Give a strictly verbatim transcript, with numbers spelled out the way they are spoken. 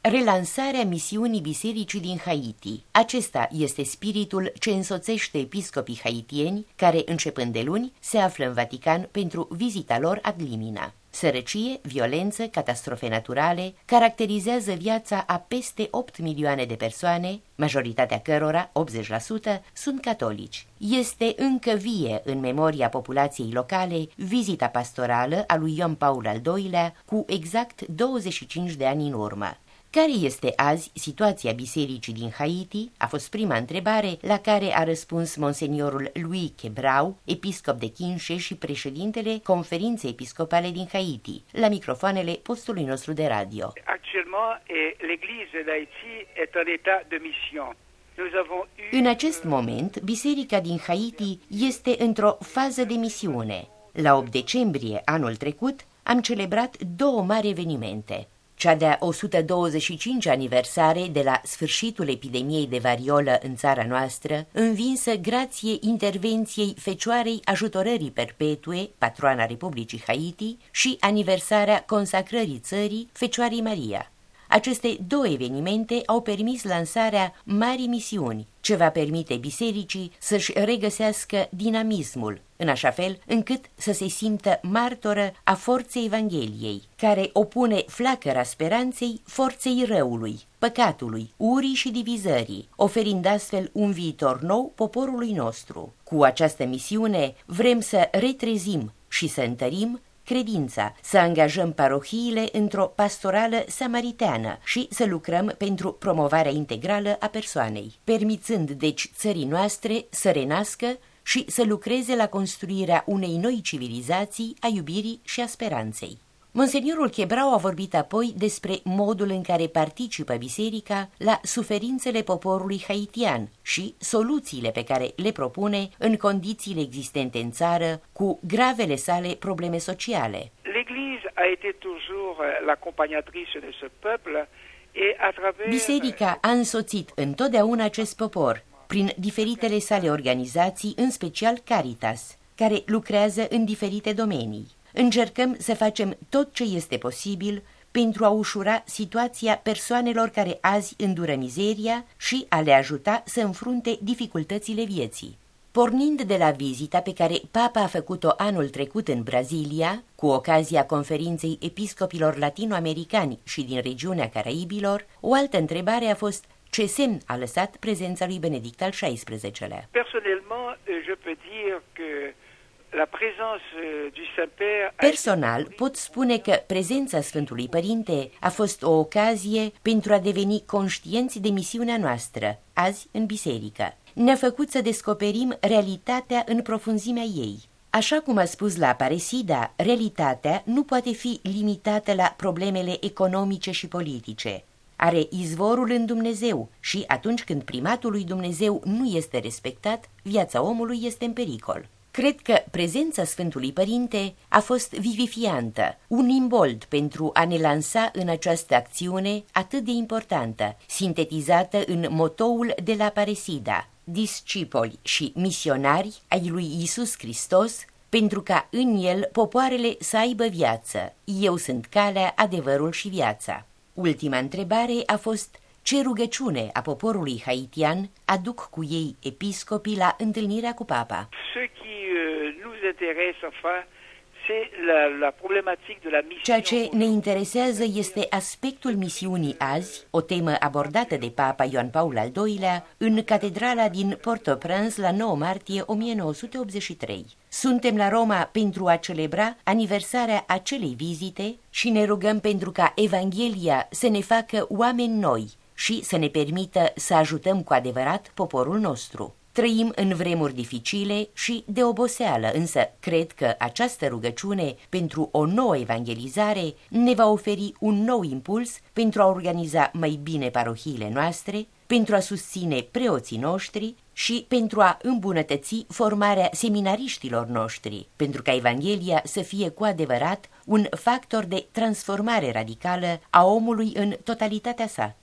relansarea misiunii bisericii din Haiti. Acesta este spiritul ce însoțește episcopii haitieni care, începând de luni, se află în Vatican pentru vizita lor ad limina. Sărăcie, violență, catastrofe naturale caracterizează viața a peste opt milioane de persoane, majoritatea cărora, optzeci la sută, sunt catolici. Este încă vie în memoria populației locale vizita pastorală a lui Ioan Paul al doilea cu exact douăzeci și cinci de ani în urmă. Care este azi situația bisericii din Haiti? A fost prima întrebare la care a răspuns monseniorul Louis Quebrau, episcop de Kinshé și președintele Conferinței Episcopale din Haiti, la microfoanele postului nostru de radio. Actuellement, l'Église d'Haïti est en état de mission. În acest moment, biserica din Haiti este într-o fază de misiune. La opt decembrie anul trecut am celebrat două mari evenimente. Cea de-a o sută douăzeci și cinci aniversare de la sfârșitul epidemiei de variolă în țara noastră, învinsă grație intervenției Fecioarei Ajutorării Perpetue, patroana Republicii Haiti, și aniversarea consacrării țării Fecioarei Maria. Aceste două evenimente au permis lansarea marii misiuni, ce va permite bisericii să-și regăsească dinamismul, în așa fel încât să se simtă martoră a forței Evangheliei, care opune flacăra speranței forței răului, păcatului, urii și divizării, oferind astfel un viitor nou poporului nostru. Cu această misiune vrem să retrezim și să întărim credința, să angajăm parohiile într-o pastorală samariteană și să lucrăm pentru promovarea integrală a persoanei, permițând deci țării noastre să renască și să lucreze la construirea unei noi civilizații a iubirii și a speranței. Monseniorul Quebrau a vorbit apoi despre modul în care participă biserica la suferințele poporului haitian și soluțiile pe care le propune în condițiile existente în țară cu gravele sale probleme sociale. L'Église a été toujours l'accompagnatrice de ce peuple et à travers... Biserica a însoțit întotdeauna acest popor prin diferitele sale organizații, în special Caritas, care lucrează în diferite domenii. Încercăm să facem tot ce este posibil pentru a ușura situația persoanelor care azi îndură mizeria și a le ajuta să înfrunte dificultățile vieții. Pornind de la vizita pe care Papa a făcut-o anul trecut în Brazilia, cu ocazia conferinței episcopilor latinoamericani și din regiunea Caraibilor, o altă întrebare a fost: ce semn a lăsat prezența lui Benedict al șaisprezecelea? Personnellement, je peux dire que la présence du Saint-Père... Personal, pot spune că prezența Sfântului Părinte a fost o ocazie pentru a deveni conștienți de misiunea noastră, azi în biserică. Ne-a făcut să descoperim realitatea în profunzimea ei. Așa cum a spus la Aparecida, realitatea nu poate fi limitată la problemele economice și politice. Are izvorul în Dumnezeu și atunci când primatul lui Dumnezeu nu este respectat, viața omului este în pericol. Cred că prezența Sfântului Părinte a fost vivifiantă, un imbold pentru a ne lansa în această acțiune atât de importantă, sintetizată în motoul de la Aparecida: discipoli și misionari ai lui Iisus Hristos, pentru ca în el popoarele să aibă viață. Eu sunt calea, adevărul și viața. Ultima întrebare a fost: ce rugăciune a poporului haitian aduc cu ei episcopii la întâlnirea cu Papa? Ceea ce ne interesează este aspectul misiunii azi, o temă abordată de Papa Ioan Paul al doilea în catedrala din Port-au-Prince la nouă martie o mie nouă sute optzeci și trei. Suntem la Roma pentru a celebra aniversarea acelei vizite și ne rugăm pentru ca Evanghelia să ne facă oameni noi și să ne permită să ajutăm cu adevărat poporul nostru. Trăim în vremuri dificile și de oboseală, însă cred că această rugăciune pentru o nouă evangelizare ne va oferi un nou impuls pentru a organiza mai bine parohiile noastre, pentru a susține preoții noștri și pentru a îmbunătăți formarea seminariștilor noștri, pentru ca Evanghelia să fie cu adevărat un factor de transformare radicală a omului în totalitatea sa.